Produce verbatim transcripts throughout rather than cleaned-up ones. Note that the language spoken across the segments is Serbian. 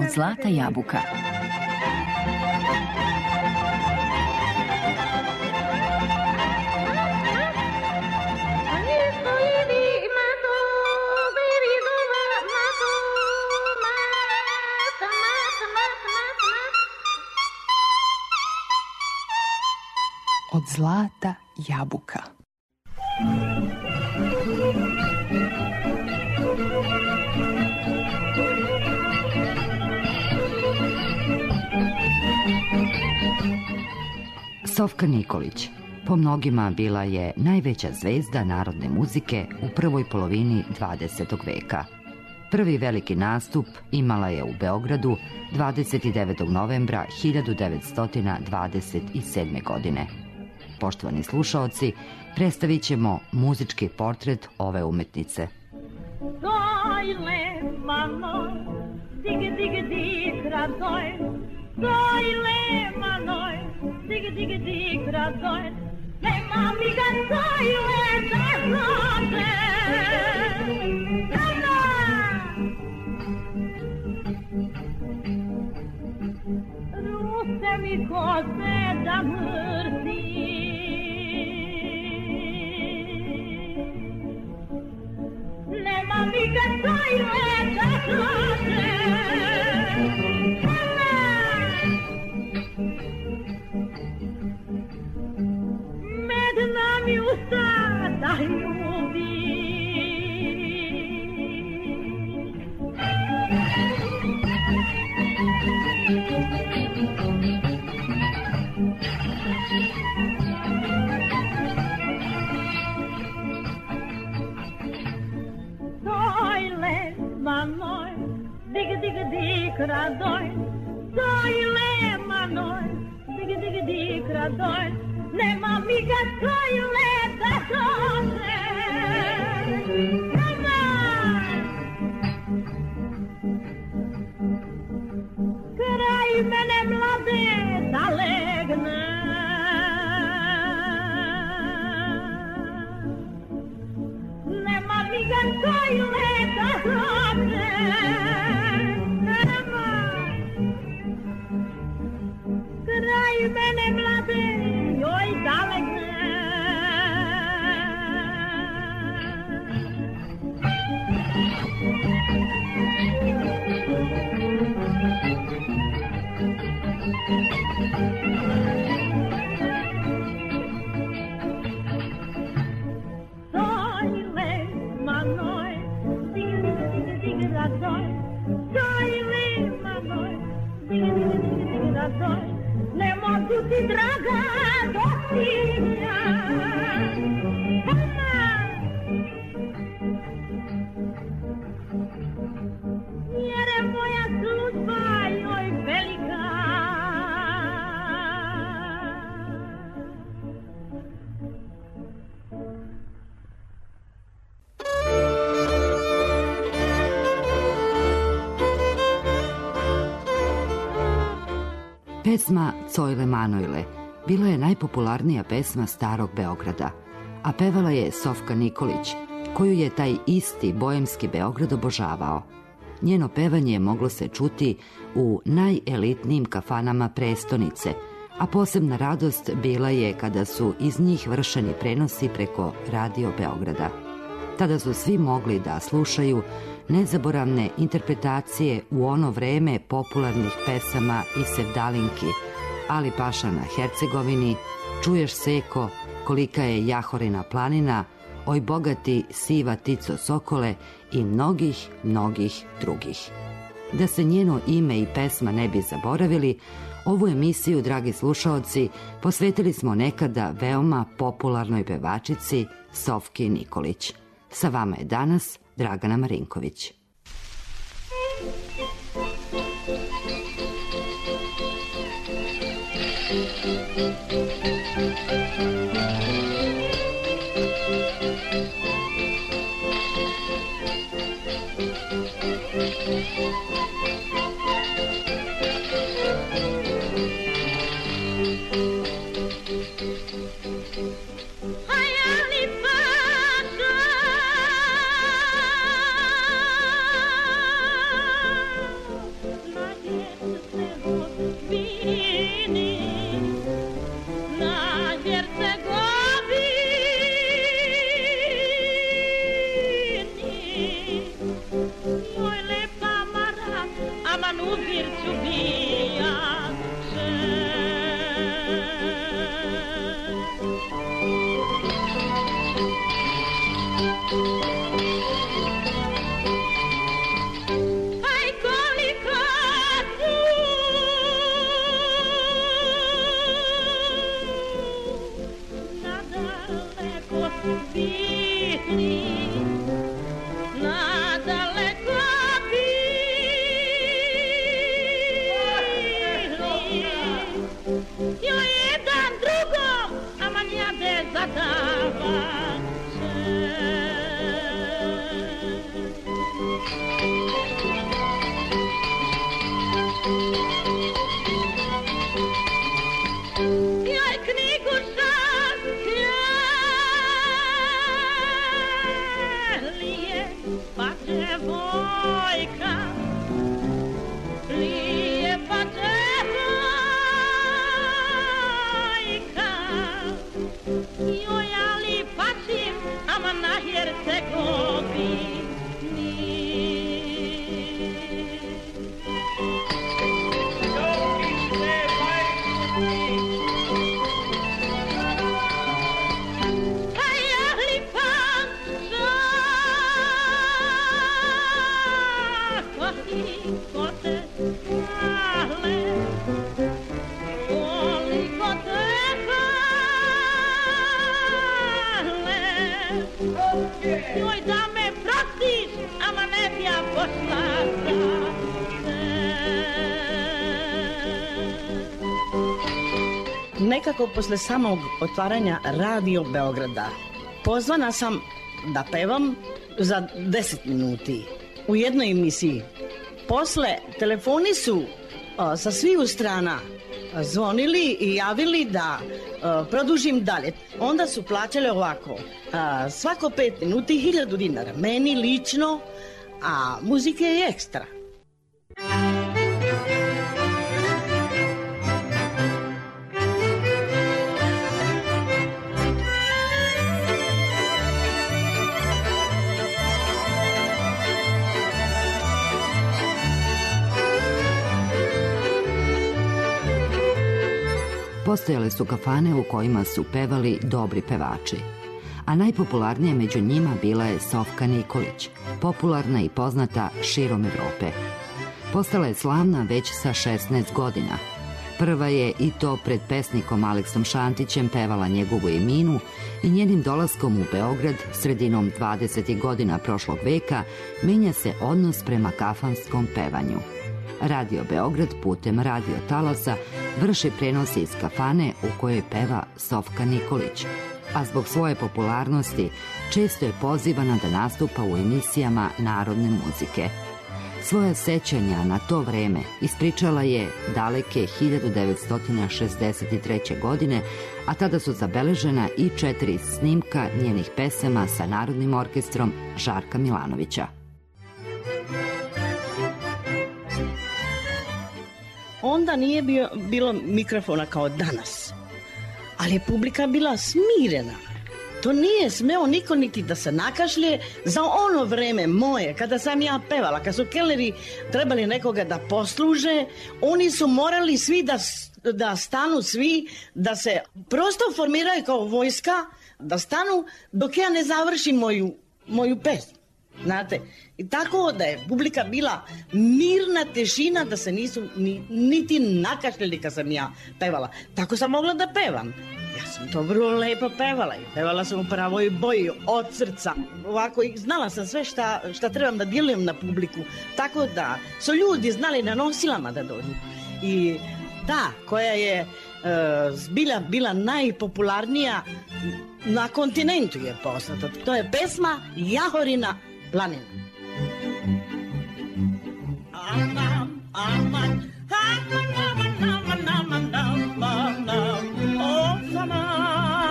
Zlata jabuka. Od zlata jabuka. Sofka Nikolić po mnogima bila je najveća zvezda narodne muzike u prvoj polovini dvadesetog veka. Prvi veliki nastup imala je u Beogradu dvadeset devetog novembra hiljadu devetsto dvadeset sedme. godine. Poštovani slušaoci, predstavit ćemo muzički portret ove umetnice. Dojle, manoj, dig, dig, dig, radoj, dojle, manoj, dig, dig, dig, radoj, nema mi ga dojle da zove. Ruse mi koze da mrzi, nema mi ga dojle da zove. Med nami usta da ljubi, dojle, manoj, dig, dig, dig, radoj, dojle, manoj, dig, dig, dig, radoj, nema mi ga dojle da zove. Kraj mene mlade da legne, nema mi ga dojle da zove. Kraj mene mlade joj da legne. Dojle, manoj, dig, dig, dig, radoj, dojle, manoj, dig, dig, dig, dig, radoj, ne mogu ti draga dostigna. Jer je moja služba joj velika. Pesma Cojle Manojle bila je najpopularnija pesma starog Beograda, a pevala je Sofka Nikolić, koju je taj isti bojemski Beograd obožavao. Njeno pevanje moglo se čuti u najelitnijim kafanama prestonice, a posebna radost bila je kada su iz njih vršeni prenosi preko Radio Beograda. Tada su svi mogli da slušaju nezaboravne interpretacije u ono vreme popularnih pesama i sevdalinki, Ali paša na Hercegovini, Čuješ seko, Kolika je Jahorina planina, Oj bogati siva tico sokole i mnogih, mnogih drugih. Da se njeno ime i pesma ne bi zaboravili, ovu emisiju, dragi slušaoci, posvetili smo nekada veoma popularnoj pevačici Sofki Nikolić. Sa vama je danas Dragana Marinković. Like Joj da me prostiš, ama ne bi ja pošla za te. Nekako posle samog otvaranja Radio Beograda pozvana sam da pevam za deset minuti u jednoj emisiji. Posle telefoni su a, sa sviju strana zvonili i javili da a, produžim dalje. Onda su plaćali ovako, a, svako pet minuti hiljadu dinara. Meni lično, a muzike je ekstra. Postojale su kafane u kojima su pevali dobri pevači, a najpopularnija među njima bila je Sofka Nikolić, popularna i poznata širom Evrope. Postala je slavna već sa šesnaest godina. Prva je i to pred pesnikom Aleksom Šantićem pevala njegovu Eminu i njenim dolaskom u Beograd sredinom dvadesetih godina prošlog veka menja se odnos prema kafanskom pevanju. Radio Beograd putem radio talasa vrši prenose iz kafane u kojoj peva Sofka Nikolić, a zbog svoje popularnosti često je pozivana da nastupa u emisijama narodne muzike. Svoja sećanja na to vreme ispričala je daleke hiljadu devetsto šezdeset treće. godine, a tada su zabeležena i četiri snimka njenih pesama sa Narodnim orkestrom Žarka Milanovića. Onda nije bio, bilo mikrofona kao danas, ali je publika bila smirena. To nije smeo niko niti da se nakašlje. Za ono vreme moje, kada sam ja pevala, kad su kelneri trebali nekoga da posluže, oni su morali svi da, da stanu, svi da se prosto formiraju kao vojska, da stanu dok ja ne završim moju, moju pesmu. Znate, i tako da je publika bila mirna tišina, da se nisu ni, niti nakašljali kad sam ja pevala. Tako sam mogla da pevam. Ja sam to vrlo lepo pevala i pevala sam u pravoj boji, od srca. Ovako, i znala sam sve šta, šta trebam da djelujem na publiku. Tako da su ljudi znali na nosilama da dođu. I ta koja je uh, bila, bila najpopularnija na kontinentu je poznata. To je pesma Jahorina planina. Aman, aman, aman, aman, aman, aman, aman, aman, o zaman.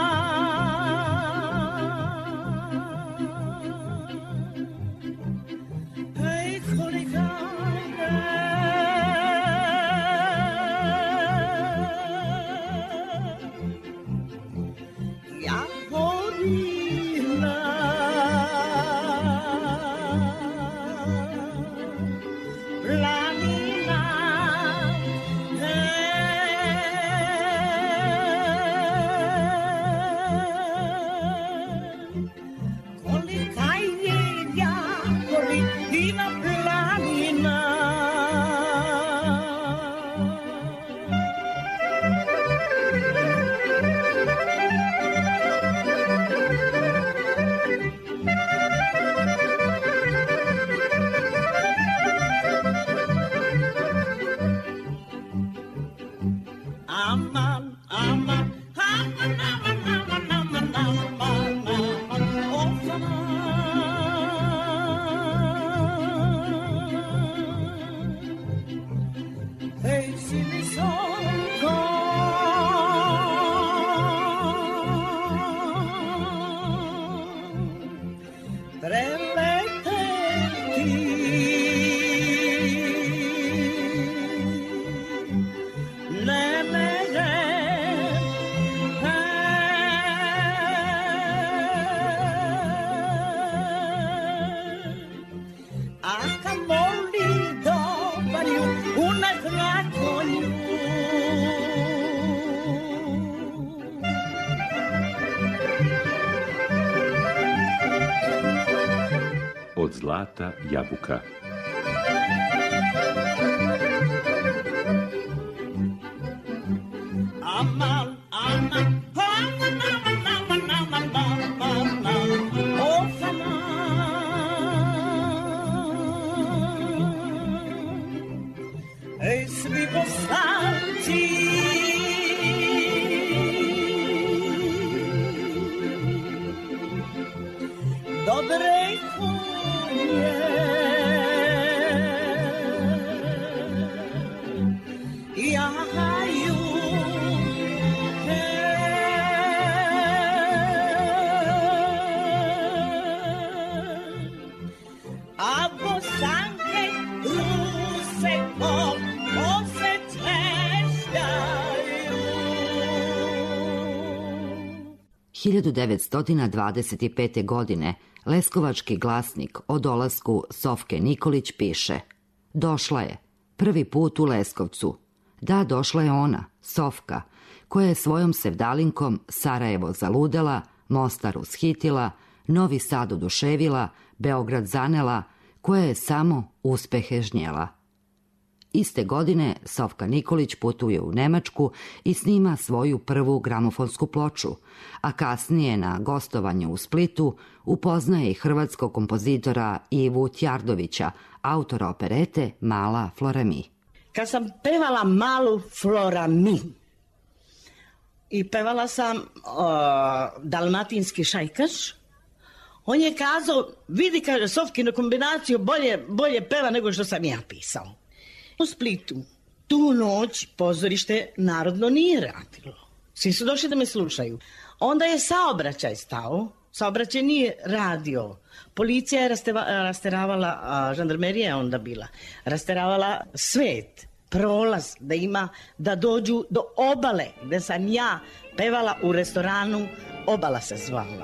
Hej, kolika ja hodila od zlata jabuka. Aman, aman, aman, aman, aman, aman, aman, aman, of aman. Ej, svi Bosanci, dobre konje, jahaju. A Bosanke Rusekom osjećaju. hiljadu devetsto dvadeset pete. godine Leskovački glasnik o dolasku Sofke Nikolić piše: došla je, prvi put u Leskovcu. Da, došla je ona, Sofka, koja je svojom sevdalinkom Sarajevo zaludela, Mostar ushitila, Novi Sad oduševila, Beograd zanela, koja je samo uspehe žnjela. Iste godine Sofka Nikolić putuje u Nemačku i snima svoju prvu gramofonsku ploču, a kasnije na gostovanju u Splitu upoznaje i hrvatskog kompozitora Ivu Tjardovića, autora operete Mala Flora-Mi. Kad sam pevala Malu Flora-Mi i pevala sam uh, Dalmatinski šajkaš, on je kazao, vidi, kaže, Sofkinu kombinaciju bolje, bolje peva nego što sam ja pisao. U Splitu tu noć pozorište narodno nije radilo. Svi su došli da me slušaju. Onda je saobraćaj stao, saobraćaj nije radio. Policija je rasteva, rasteravala, a žandarmerija je onda bila, rasteravala svet, prolaz da ima, da dođu do obale, gde sam ja pevala u restoranu, Obala se zvala.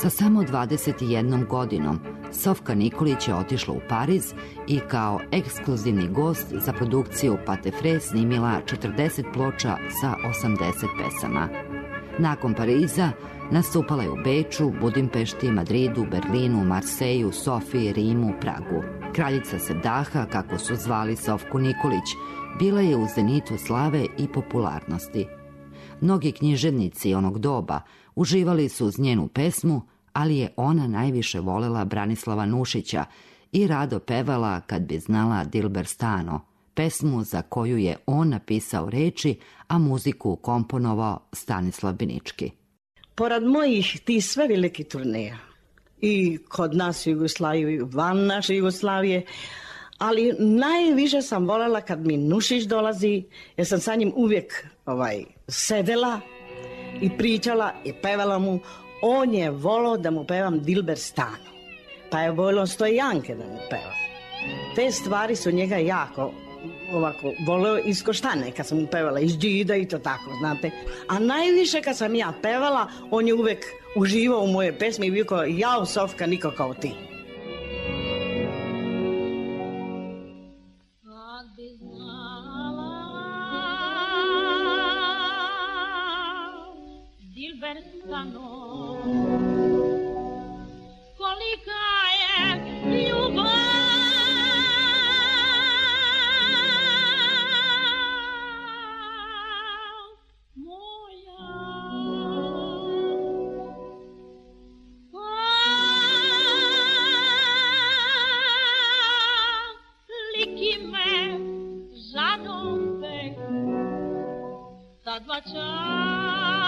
Sa samo dvadeset jednom godinom Sofka Nikolić je otišla u Pariz i kao ekskluzivni gost za produkciju Patefre snimila četrdeset ploča sa osamdeset pesama. Nakon Pariza nastupala je u Beču, Budimpešti, Madridu, Berlinu, Marseju, Sofiji, Rimu, Pragu. Kraljica Sevdaha, kako su zvali Sofku Nikolić, bila je u zenitu slave i popularnosti. Mnogi književnici onog doba uživali su uz njenu pesmu, ali je ona najviše volela Branislava Nušića i rado pevala Kad bi znala Dilber Stano, pesmu za koju je on napisao reči, a muziku komponovao Stanislav Binički. Pored mojih ti sve veliki turneja, i kod nas u Jugoslaviji, i van naše Jugoslavije, ali najviše sam voljela kad mi Nušić dolazi, jer sam sa njim uvijek ovaj, sedela i pričala i pevala mu. On je volio da mu pevam Dilber Stano, pa je volio Stojanke da mu pevam. Te stvari su njega jako ovako volio iz Koštane, kad sam mu pevala iz Đida i to tako, znate. A najviše kad sam ja pevala, on je uvijek uživao u moje pesme i bio kao, jao Sofka, niko kao ti. Kolika je ljubav moja, koliki me žarom ta dva čarna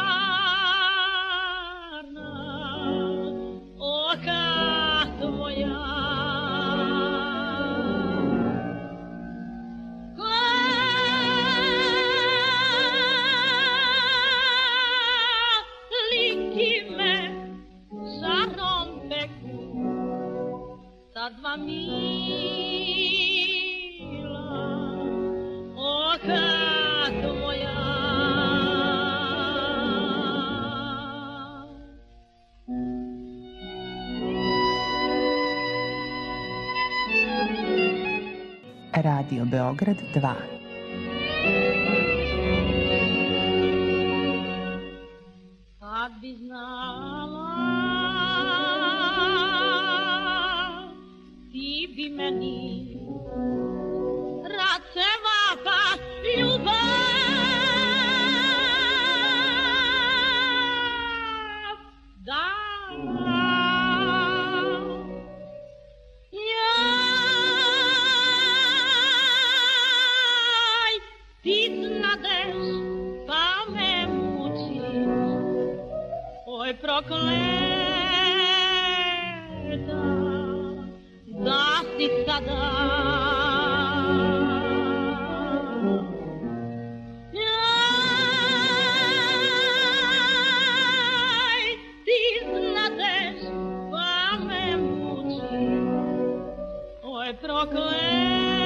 oka tvoja. Koliki me žarom peku ta dva mila oka tvoja. Radio Beograd dva. Kad bi znala, ti bi meni raceva pa ljubav dala. Ti znadeš pa me mučiš, oj prokleta, da si sada. Aj, ti znadeš pa me mučiš, oj prokleta,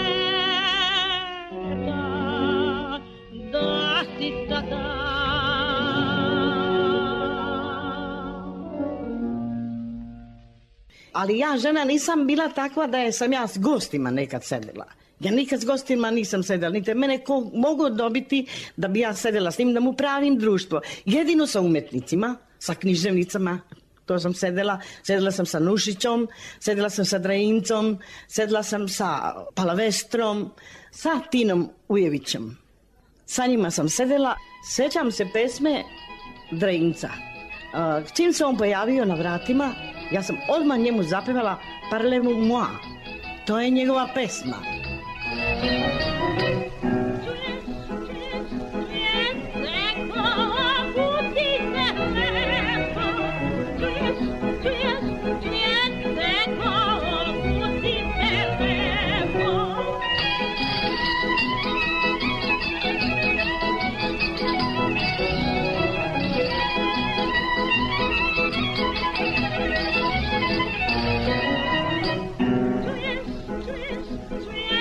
da si sada. Ali ja, žena, nisam bila takva da je sam ja s gostima nekad sedela. Ja nikad s gostima nisam sedela, niti mene ko mogu dobiti da bi ja sedela s njim, da mu pravim društvo. Jedino sa umetnicima, sa književnicama, to sam sedela. Sedela sam sa Nušićom, sedela sam sa Drajincom, sedela sam sa Palavestrom, sa Tinom Ujevićem. Sa njima sam sedela. Sjećam se pesme Drajinca. Uh, čim se on pojavio na vratima, ja sam odmah njemu zapevala Parlez-moi moi. To je njegova pesma. Čuješ, čuješ, čuješ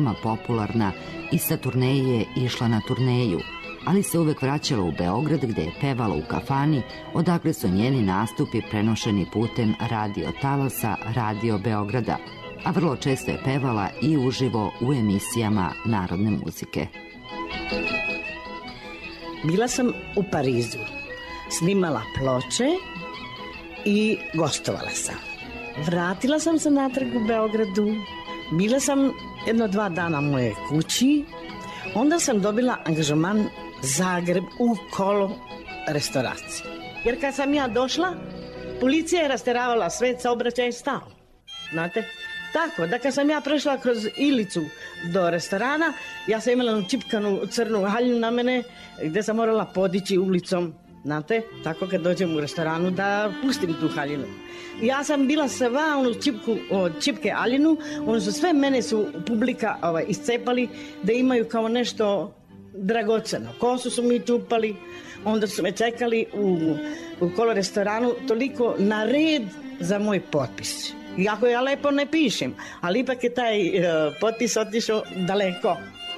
veoma popularna i sa turneje je išla na turneju, ali se uvek vraćala u Beograd gde je pevala u kafani, odakle su njeni nastupi prenošeni putem radio talasa Radio Beograda, a vrlo često je pevala i uživo u emisijama narodne muzike. Bila sam u Parizu, snimala ploče i gostovala sam. Vratila sam se natrag u Beogradu, bila sam jedno dva dana u moje kući, onda sam dobila angažman Zagreb u Kolo restauraciji. Jer kad sam ja došla, policija je rasteravala sve, saobraćaj je stao. Znate? Tako, da kad sam ja prešla kroz Ilicu do restorana, ja sam imala čipkanu crnu haljinu na mene, gde sam morala podići ulicom, znate, tako kad dođem u restoranu da pustim tu haljinu. Ja sam bila sva onu čipku, o, čipke haljinu, ono su sve mene su publika ovaj, iscepali da imaju kao nešto dragoceno. Kosu su mi čupali, onda su me čekali u, u Kolo restoranu toliko na red za moj potpis. Iako ja lepo ne pišem, ali ipak je taj uh, potpis otišao daleko.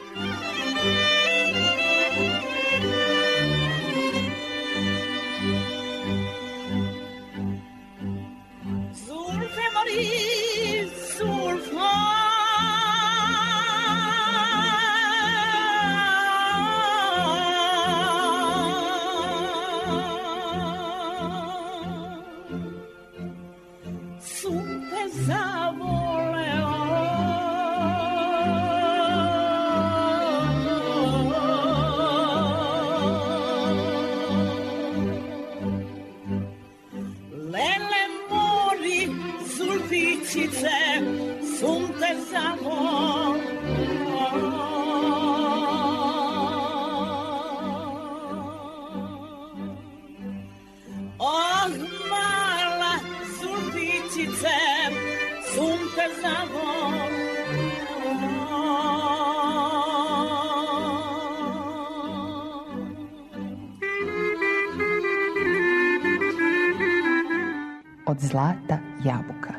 Zulfe mori, zulfa, zavoleo. Lele mori, zulfičice, sum te zavoleo. Oh, mala zulfičice, sum te zavoleo. Od zlata jabuka.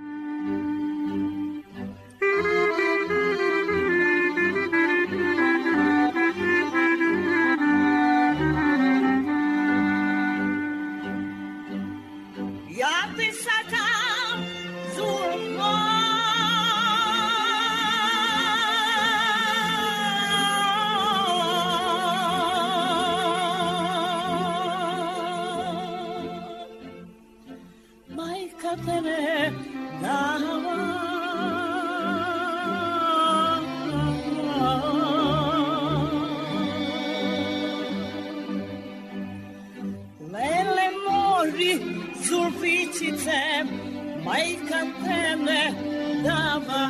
Ja ti sakam zulfa, majka tebe dava. Lele mori, zulfičice, majka tebe dava.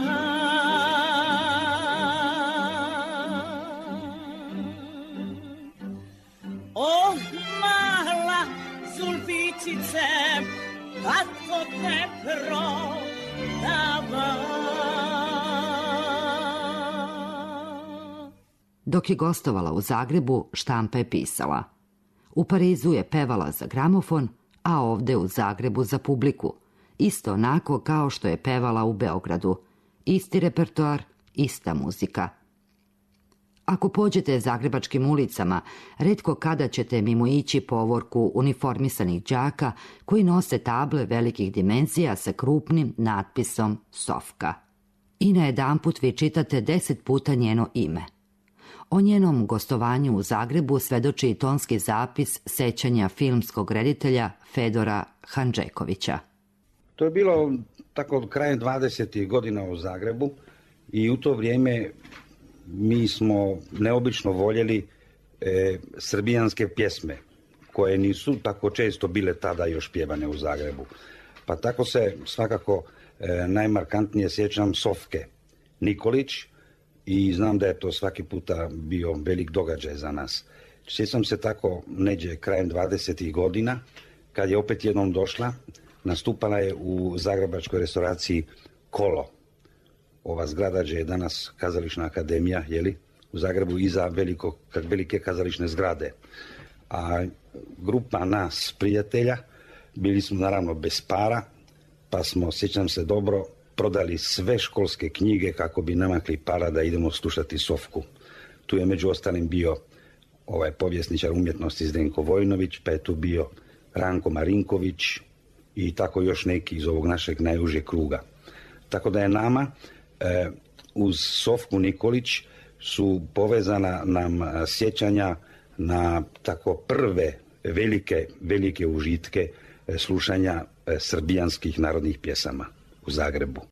Oh, mala zulfičice, kako te prodava. Dok je gostovala u Zagrebu, štampa je pisala. U Parizu je pevala za gramofon, a ovde u Zagrebu za publiku. Isto onako kao što je pevala u Beogradu. Isti repertoar, ista muzika. Ako pođete zagrebačkim ulicama, retko kada ćete mimo ići povorku uniformisanih đaka koji nose table velikih dimenzija sa krupnim natpisom Sofka. I najedanput vi čitate deset puta njeno ime. O njenom gostovanju u Zagrebu svedoči i tonski zapis sećanja filmskog reditelja Fedora Handžekovića. To je bilo tako krajem dvadesetih godina u Zagrebu i u to vrijeme mi smo neobično voljeli e, srbijanske pjesme koje nisu tako često bile tada još pjevane u Zagrebu. Pa tako se svakako e, najmarkantnije sjećam Sofke Nikolić i znam da je to svaki puta bio velik događaj za nas. Sjećam se tako neđe krajem dvadesetih godina kad je opet jednom došla, nastupala je u zagrebačkoj restauraciji Kolo. Ova zgrada gdje je danas kazališna akademija, jeli, u Zagrebu iza veliko, velike kazališne zgrade. A grupa nas, prijatelja, bili smo naravno bez para, pa smo, sjećam se dobro, prodali sve školske knjige kako bi namakli para da idemo slušati Sofku. Tu je među ostalim bio ovaj povjesničar umjetnosti Zdenko Vojnović, pa je tu bio Ranko Marinković i tako još neki iz ovog našeg najužeg kruga. Tako da je nama e, uz Sofku Nikolić su povezana nam sjećanja na tako prve velike, velike užitke e, slušanja e, srbijanskih narodnih pjesama u Zagrebu.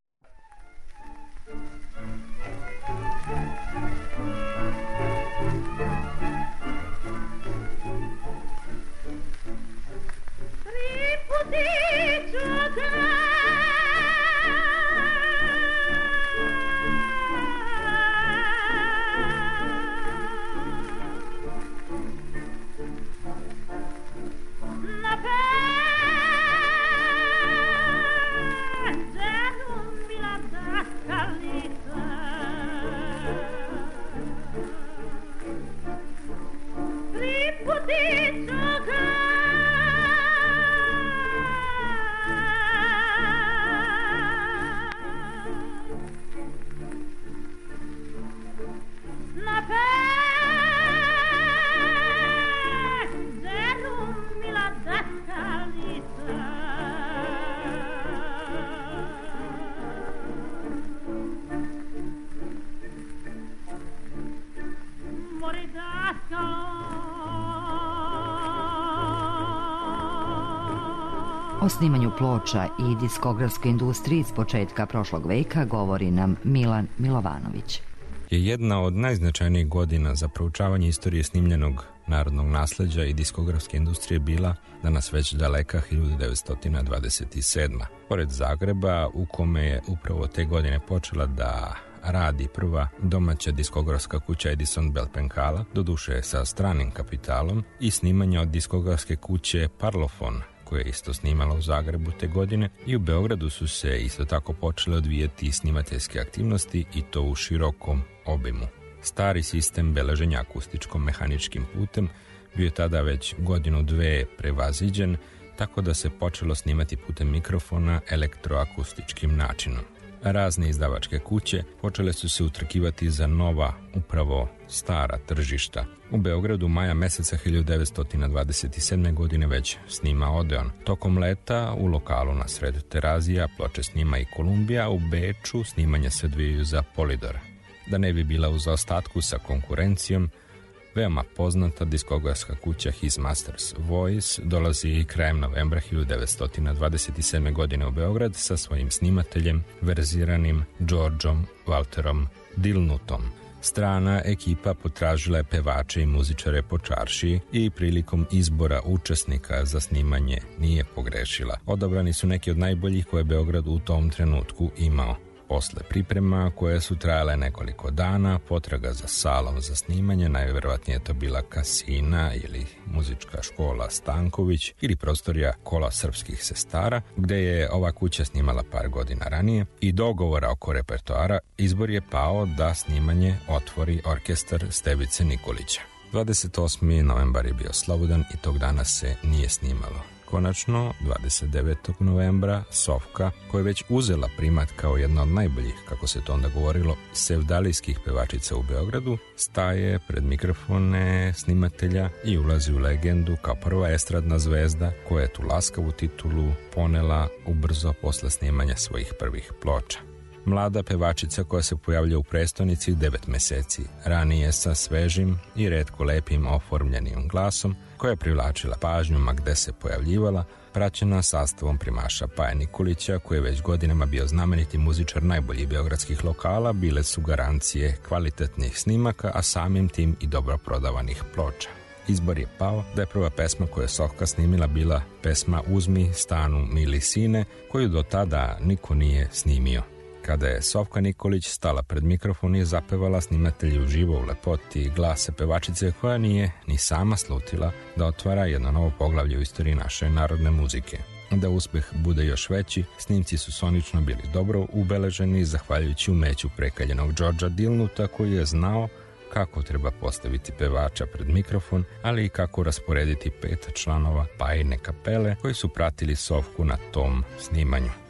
O snimanju ploča i diskografskoj industriji s početka prošlog veka govori nam Milan Milovanović. Je jedna od najznačajnijih godina za proučavanje istorije snimljenog narodnog nasleđa i diskografske industrije bila danas već daleka hiljadu devetsto dvadeset sedma. Pored Zagreba, u kome je upravo te godine počela da radi prva domaća diskografska kuća Edison Belpencala, doduše sa stranim kapitalom, i snimanja od diskografske kuće Parlophone, koje je isto snimala u Zagrebu te godine, i u Beogradu su se isto tako počele odvijeti snimateljske aktivnosti i to u širokom obimu. Stari sistem beleženja akustičko-mehaničkim putem bio je tada već godinu dve prevaziđen, tako da se počelo snimati putem mikrofona elektroakustičkim načinom. Razne izdavačke kuće počele su se utrkivati za nova, upravo stara tržišta. U Beogradu maja meseca hiljadu devetsto dvadeset sedme. godine već snima Odeon. Tokom leta u lokalu na sred Terazija ploče snima i Kolumbija, u Beču snimanje se odvijaju za Polydor. Da ne bi bila u zaostatku sa konkurencijom, veoma poznata diskografska kuća His Master's Voice dolazi i krajem novembra hiljadu devetsto dvadeset sedme. godine u Beograd sa svojim snimateljem, verziranim Georgeom Walterom Dilnutom. Strana ekipa potražila je pevače i muzičare po čaršiji i prilikom izbora učesnika za snimanje nije pogrešila. Odabrani su neki od najboljih koje je Beograd u tom trenutku imao. Posle priprema, koje su trajale nekoliko dana, potraga za salom za snimanje, najvjerovatnije je to bila Kasina ili muzička škola Stanković ili prostorija Kola srpskih sestara, gde je ova kuća snimala par godina ranije, i dogovora oko repertoara izbor je pao da snimanje otvori orkestar Stevice Nikolića. dvadeset osmi novembar je bio slobodan i tog dana se nije snimalo. Konačno, dvadeset devetog novembra, Sofka, koja je već uzela primat kao jedna od najboljih, kako se to onda govorilo, sevdalijskih pevačica u Beogradu, staje pred mikrofone snimatelja i ulazi u legendu kao prva estradna zvezda koja je tu laskavu titulu ponela ubrzo posle snimanja svojih prvih ploča. Mlada pevačica koja se pojavlja u prestonici devet meseci, ranije sa svežim i retko lepim oformljenim glasom, koja je privlačila pažnju ma gde se pojavljivala, praćena sastavom primaša Paje Nikolića, koji je već godinama bio znameniti muzičar najboljih beogradskih lokala, bile su garancije kvalitetnih snimaka, a samim tim i dobro prodavanih ploča. Izbor je pao da je prva pesma koju je Sofka snimila bila pesma Uzmi stanu mili sine, koju do tada niko nije snimio. Kada je Sofka Nikolić stala pred mikrofon i zapevala, snimatelji uživo u lepoti glasa pevačice koja nije ni sama slutila da otvara jedno novo poglavlje u istoriji naše narodne muzike. Da uspeh bude još veći, snimci su sonično bili dobro ubeleženi zahvaljujući umeću prekaljenog Georgea Dilnuta, koji je znao kako treba postaviti pevača pred mikrofon, ali i kako rasporediti pet članova Pajine kapele koji su pratili Sofku na tom snimanju.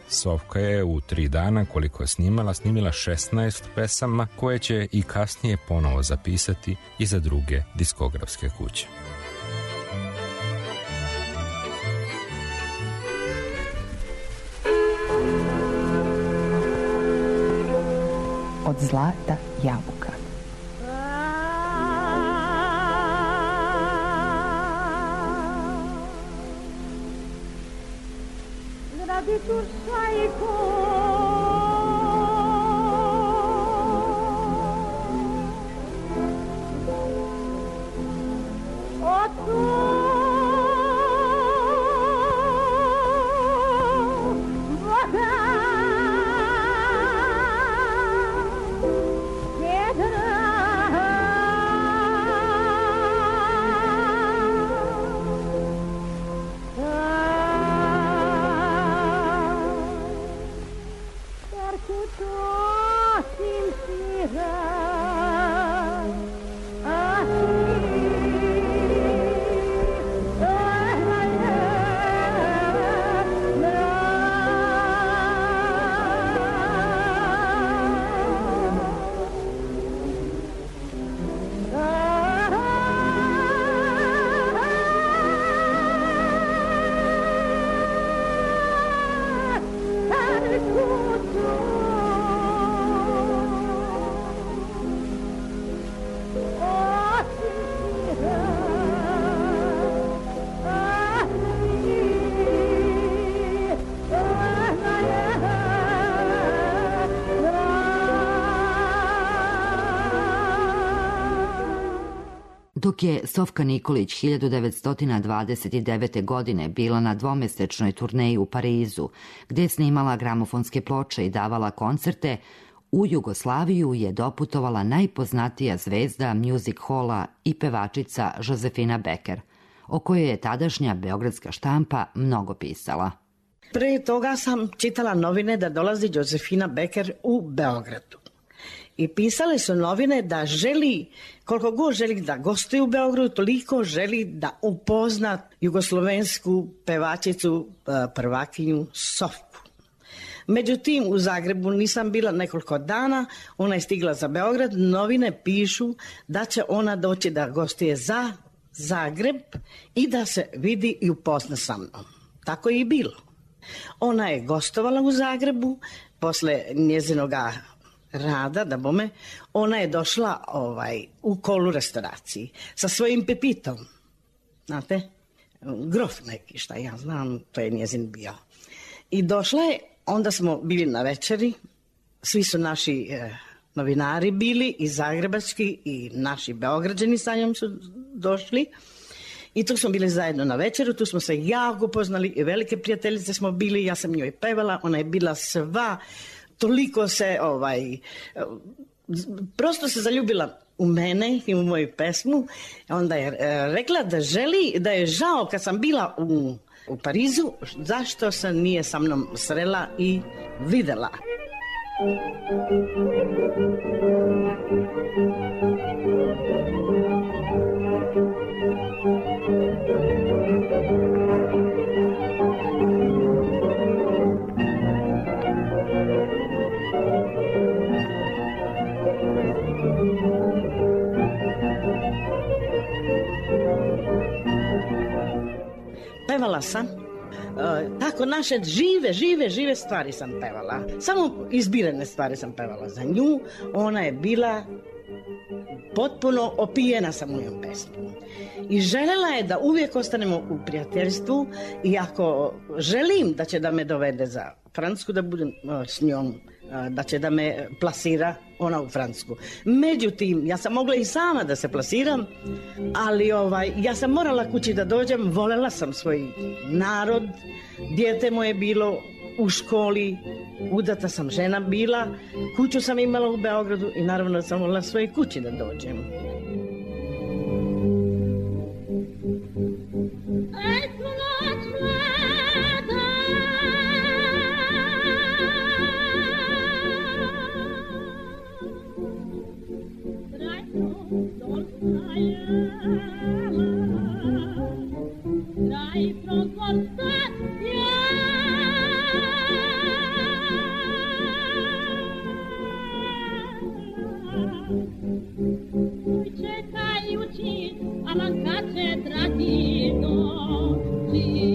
Sofka je u tri dana, koliko je snimala, snimila šesnaest pesama koje će i kasnije ponovo zapisati i za druge diskografske kuće. Od zlata jabuka. Gradi tu šajko o tu Dok je Sofka Nikolić hiljadu devetsto dvadeset devete. godine bila na dvomesečnoj turneji u Parizu, gdje je snimala gramofonske ploče i davala koncerte, u Jugoslaviju je doputovala najpoznatija zvezda music halla i pevačica Josefina Becker, o kojoj je tadašnja beogradska štampa mnogo pisala. Prije toga sam čitala novine da dolazi Josefina Becker u Beogradu. I pisale su novine da želi, koliko god želi da gostuje u Beogradu, toliko želi da upozna jugoslovensku pevačicu, prvakinju Sofku. Međutim, u Zagrebu nisam bila nekoliko dana, ona je stigla za Beograd, novine pišu da će ona doći da gostuje za Zagreb i da se vidi i upozna sa mnom. Tako je i bilo. Ona je gostovala u Zagrebu, posle njezinoga rada, da bome, ona je došla ovaj, u Kolu restauraciji sa svojim Pepitom. Znate? Grof neki, šta ja znam, to je njezin bio. I došla je, onda smo bili na večeri, svi su naši eh, novinari bili, i zagrebački, i naši beograđani sa njom su došli. I tu smo bili zajedno na večeru, tu smo se jako poznali i velike prijateljice smo bili, ja sam njoj pevala, ona je bila sva, toliko se, ovaj, prosto se zaljubila u mene i u moju pesmu. Onda je rekla da želi, da je žao kad sam bila u, u Parizu, zašto se nije sa mnom srela i videla. Pevala sam, uh, tako naše žive, žive, žive stvari sam pevala. Samo izbirane stvari sam pevala za nju. Ona je bila potpuno opijena sa mojom pesmom. I željela je da uvijek ostanemo u prijateljstvu i ako želim da će da me dovede za Francusku, da budem uh, s njom, uh, da će da me plasira ona u Francusku. Međutim, ja sam mogla i sama da se plasiram, ali ovaj, ja sam morala kući da dođem, volela sam svoj narod, dijete moje bilo u školi, udata sam žena bila, kuću sam imala u Beogradu i naravno da sam volela svojoj kući da dođem. Dai, pronto al aman kad se dragi dođi.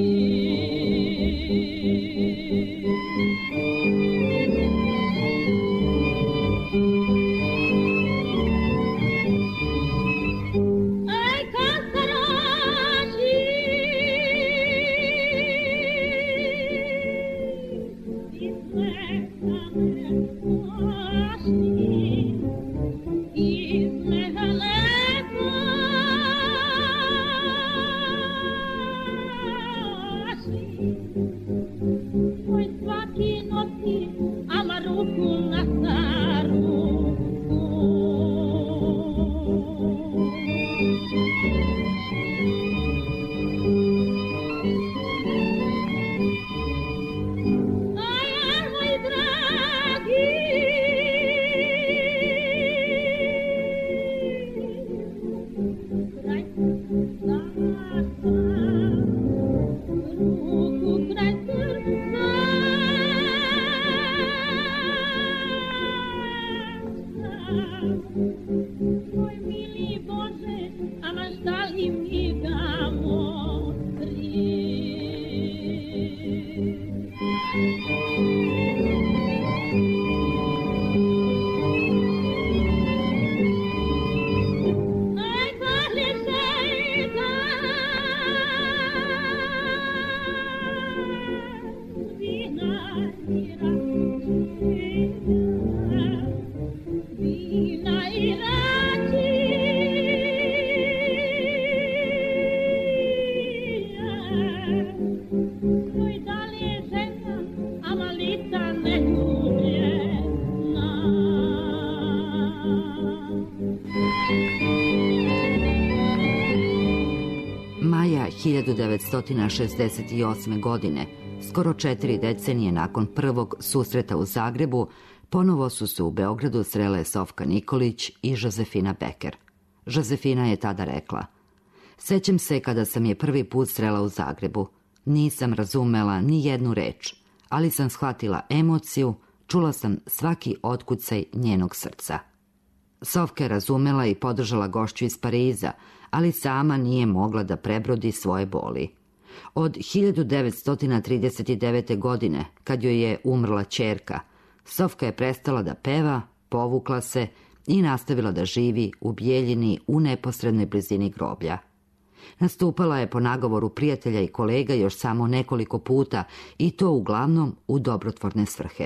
hiljadu devetsto šezdeset osme. godine, skoro četiri decenije nakon prvog susreta u Zagrebu, ponovo su se u Beogradu srele Sofka Nikolić i Josefina Beker. Josefina je tada rekla: "Sećam se kada sam je prvi put srela u Zagrebu. Nisam razumela ni jednu reč, ali sam shvatila emociju, čula sam svaki otkucaj njenog srca." Sofka je razumela i podržala gošću iz Pariza, ali sama nije mogla da prebrodi svoje boli. Od hiljadu devetsto trideset devete. godine, kad joj je umrla ćerka, Sofka je prestala da peva, povukla se i nastavila da živi u Bijeljini u neposrednoj blizini groblja. Nastupala je po nagovoru prijatelja i kolega još samo nekoliko puta i to uglavnom u dobrotvorne svrhe.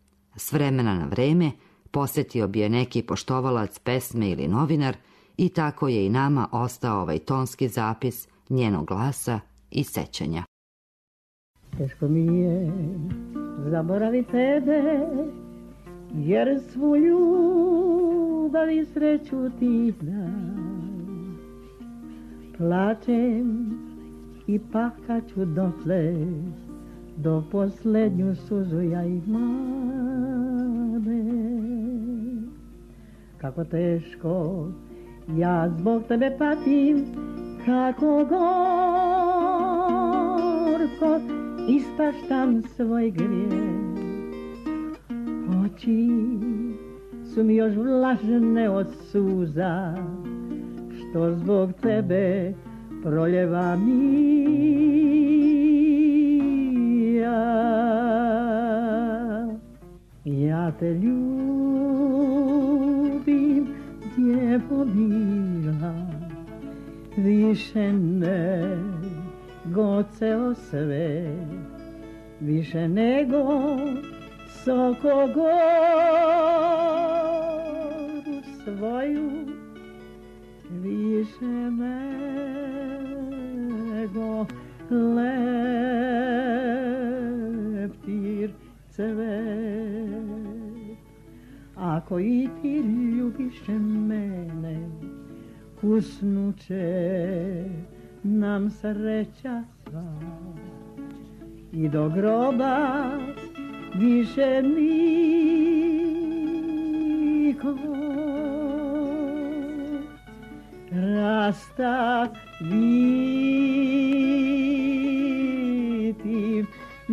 S vremena na vreme posjetio bi je neki poštovalac pesme ili novinar i tako je i nama ostao ovaj tonski zapis njenog glasa i sećanja. Teško mi je zaboraviti tebe, jer svu ljubav i sreću ti dam. Plačem i pakaću dotle, do posljednju suzu ja imam. Kako teško ja zbog tebe patim, kako gorko ispaštam svoj grijeh. Oči su mi još vlažne od suza, što zbog tebe proljevam i ja. Ja te ljubim, djevo mila, više nego ceo sve, više nego Sokogoru svoju, više nego leptir cvet. Ako i ti ljubiš mene, kusnuće nam sreća sva i do groba više niko rastaviti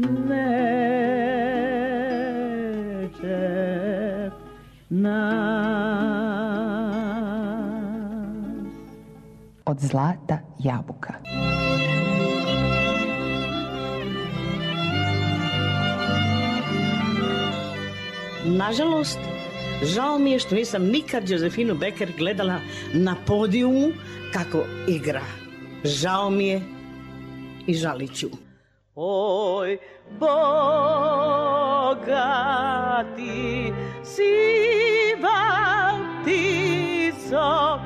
neće nas. od zlata jabuka. Nažalost, žao mi je što nisam nikad Josefinu Becker gledala na podijumu kako igra. Žao mi je i žalit ću. Oj, bogati siva ptico,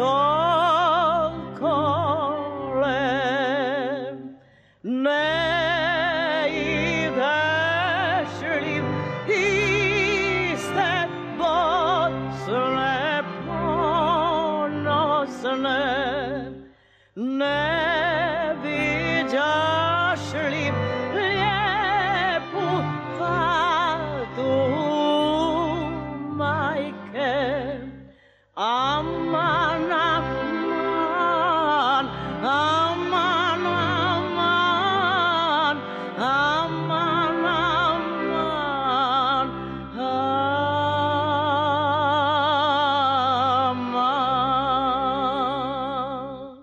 sokole, ne ideš li iste bosne ponosne, ne viđaš li lijepu fatu majke? Aman, aman, aman, aman, aman, aman, aman.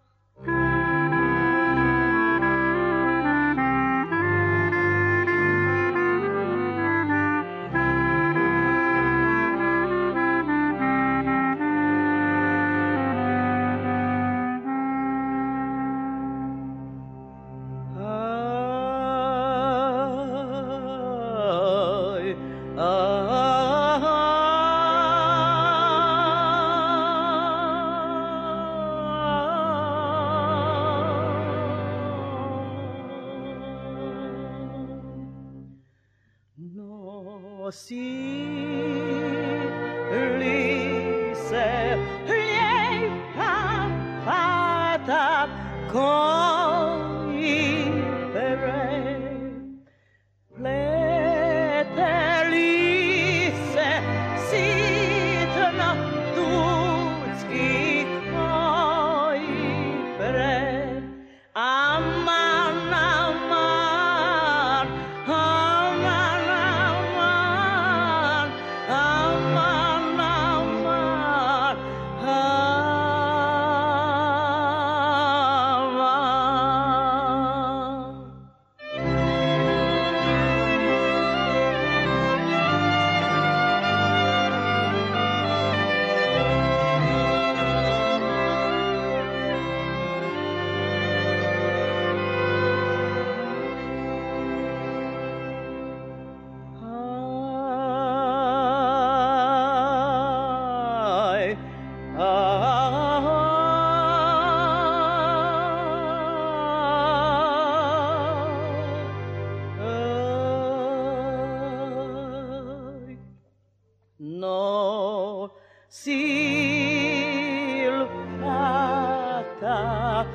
Nosi li se lijepa fata koji pere, plete li se sitno tucki koji pere, aman, aman, aman, aman, aman, aman. No silfata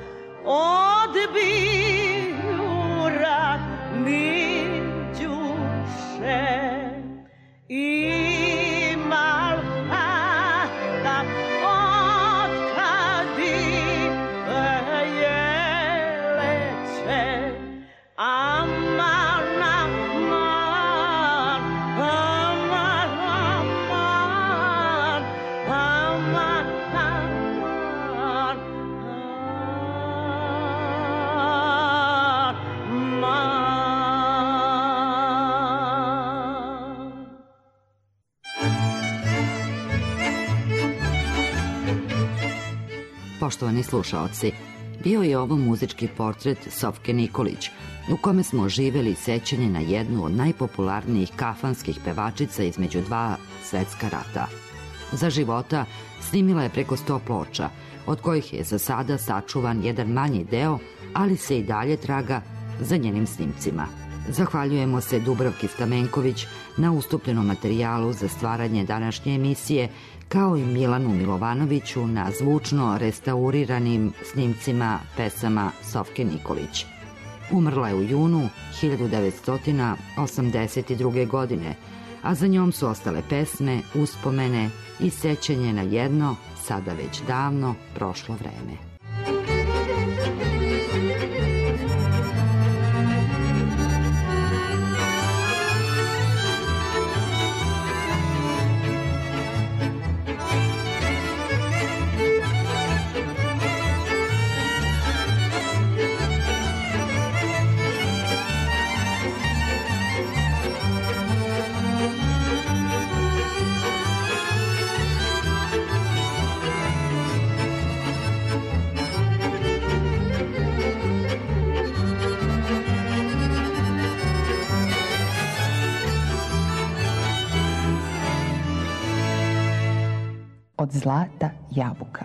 odbijura mi duše i malhata od kadi je leće. Aman, aman, aman, aman, aman, aman, aman. Poštovani slušaoci, bio je ovo muzički portret Sofke Nikolić, u kome smo oživjeli sećanje na jednu od najpopularnijih kafanskih pevačica između dva svetska rata. Za života snimila je preko sto ploča, od kojih je za sada sačuvan jedan manji deo, ali se i dalje traga za njenim snimcima. Zahvaljujemo se Dubravki Stamenković na ustupljenom materijalu za stvaranje današnje emisije, kao i Milanu Milovanoviću na zvučno restauriranim snimcima pesama Sofke Nikolić. Umrla je u junu hiljadu devetsto osamdeset druge. godine, a za njom su ostale pesme, uspomene i sećanje na jedno, sada već davno, prošlo vreme. od Zlata jabuka.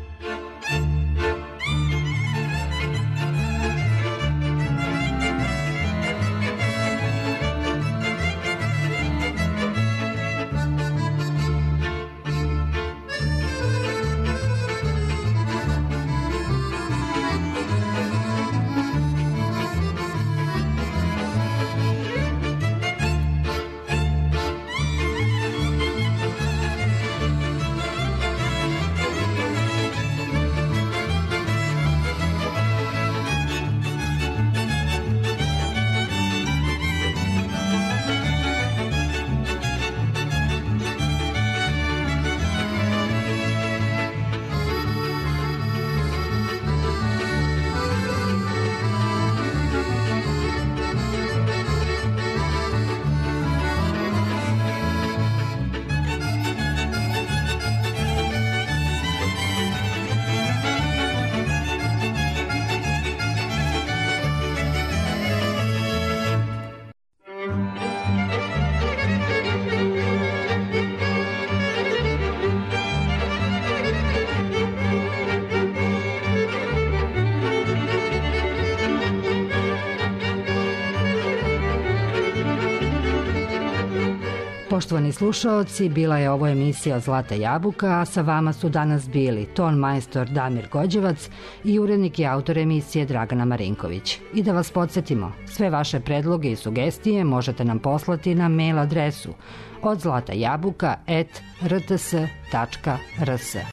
Poštovani slušaoci, bila je ovo emisija Zlata jabuka, a sa vama su danas bili ton majstor Damir Gođevac i urednik i autor emisije Dragana Marinković. I da vas podsjetimo, sve vaše predloge i sugestije možete nam poslati na mail adresu od zlatajabuka at r t s tačka r s.